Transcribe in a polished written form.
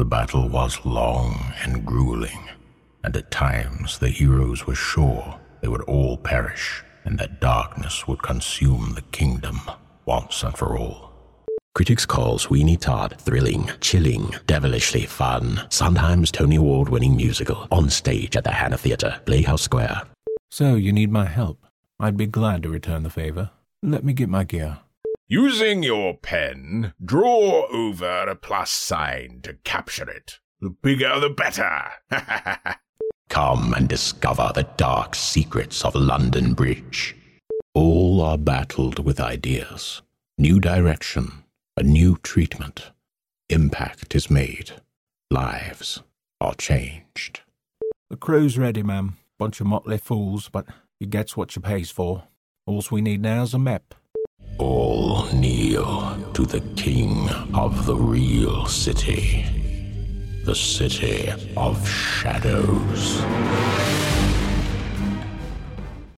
The battle was long and grueling, and at times the heroes were sure they would all perish and that darkness would consume the kingdom once and for all. Critics call Sweeney Todd thrilling, chilling, devilishly fun, sometimes Tony Award-winning musical on stage at the Hannah Theatre, Playhouse Square. So you need my help. I'd be glad to return the favor. Let me get my gear. Using your pen, draw over a plus sign to capture it. The bigger the better. Come and discover the dark secrets of London Bridge. All are battled with ideas, new direction, a new treatment. Impact is made. Lives are changed. The crew's ready, ma'am. Bunch of motley fools, but you gets what you pays for. All we need now is a map. All kneel to the king of the real city. The City of Shadows.